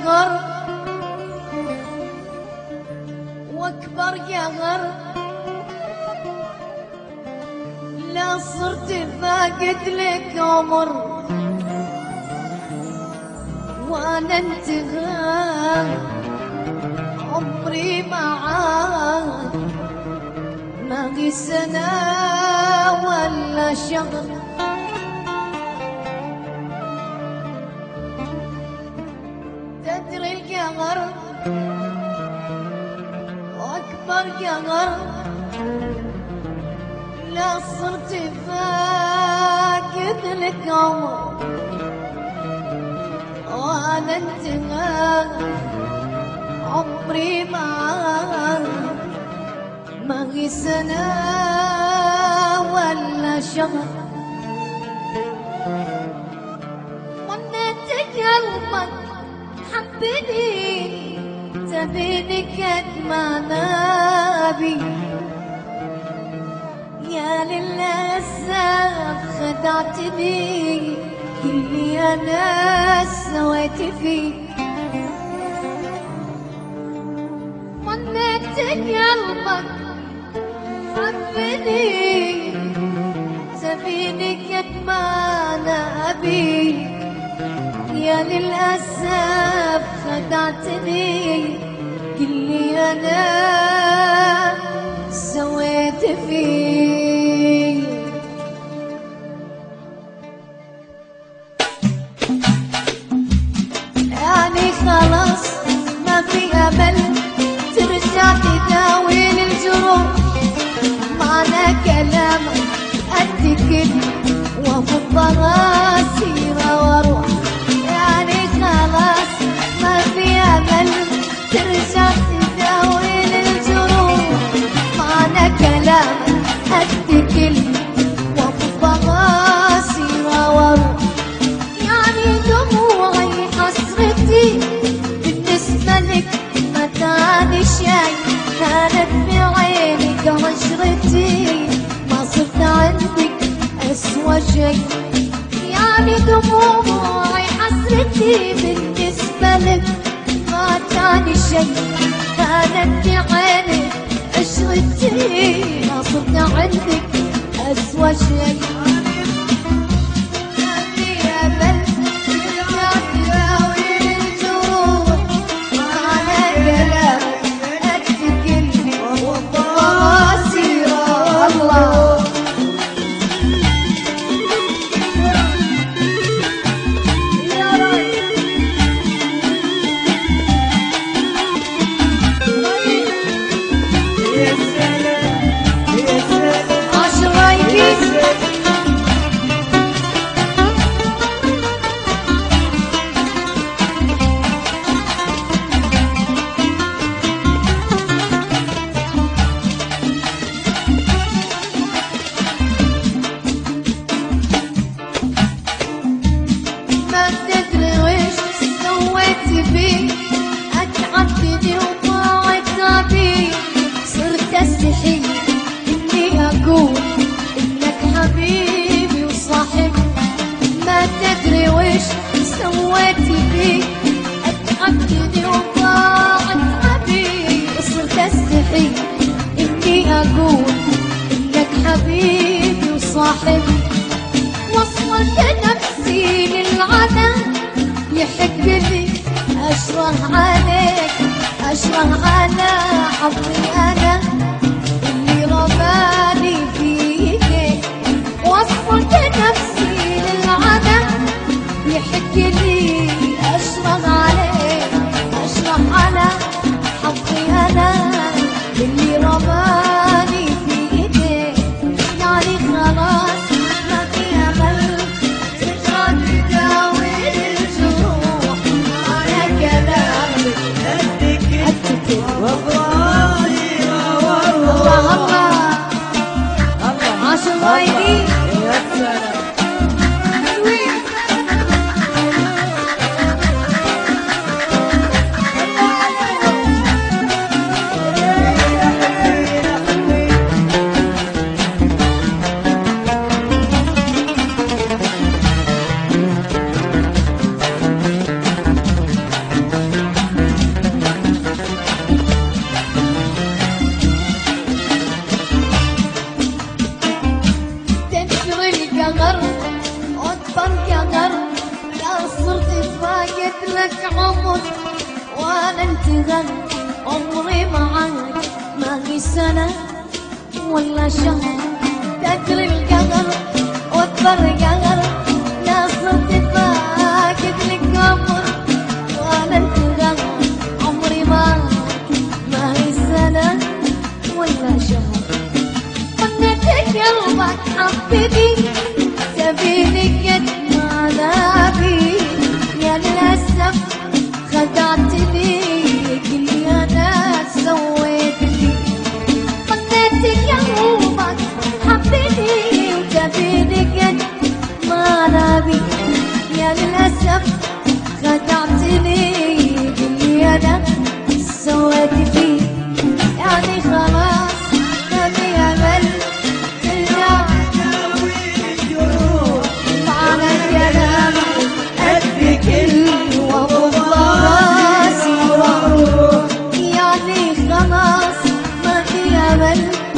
قهر واكبر قهر، لا صرت فاقد لك عمر وانا انتهى عمري معاك، ما هي سنة ولا شهر. تدري القهر واكبر قهر، لا صرت فاقد لك عمر وانا انتهى عمري معاك، ما هي سنة ولا شهر. ظنيت قلبك حبني تبيني قد ما نبي، يا للأسف خدعتني اللي أنا سويت فيه. ظنيت قلبك حبني تبيني قد ما أنا أبي، يا للأسف خدعتني اللي أنا سويت فيه. يعني خلاص ما في أمل ترجع تداوي الجروح، معنى كلامك أتكل وأفض راسي وأروح. يعني خلاص ما في أمل ترجع تداوي الجروح، معنى كلامك أتكل وأفض راسي وأروح. يعني دموعي حسرتي بالنسبة لك ما تعني شي، كانت بعينك عشرتي ما صرت عندك أسوأ شي. يعني دموعي حسرتي بالنسبة لك ما تعني شي، كانت بعينك عشرتي ما صرت عندك أسوأ شي. أتعبتني وضاعت عبي، صرت أستحي إني أقول إنك حبيبي وصاحبي. ما تدري وش سويت بي، أتعبتني وضاعت عبي، صرت أستحي إني أقول إنك حبيبي وصاحبي. وصلت نفسي للعدم يحق لي أشرح عليك، أشرح على حظي أنا اللي رماني فيك. وصلت نفسي للعدم يحق لي أشرح عليك، أشرح على حظي أنا اللي رماني فيك. يعني خلاص ما في أمل ترجع تداوي الجروح، على كلامك أتكل وأبراري والله. الله عاش الغايبين. يا سلام انتهى عمري معاك ما هي سنة ولا شهر كتر القهر واكبر قهر لا صرت فاقد لك عمر وانا انتهى عمري معاك ما هي سنة ولا شهر ظنيت قلبك حبيبي سبيلي قد ما نبي يا للأسف خدعتني كل أنا سويت لي ظنيت قلبك حبيبي وسبيلي قد ما نبي يا للأسف خدعتني كل أنا سويت فيه يعني خلاص ما في أمل ترجع على الكلام قد كل وأبو راسي وأروح يعني خلاص ما في أمل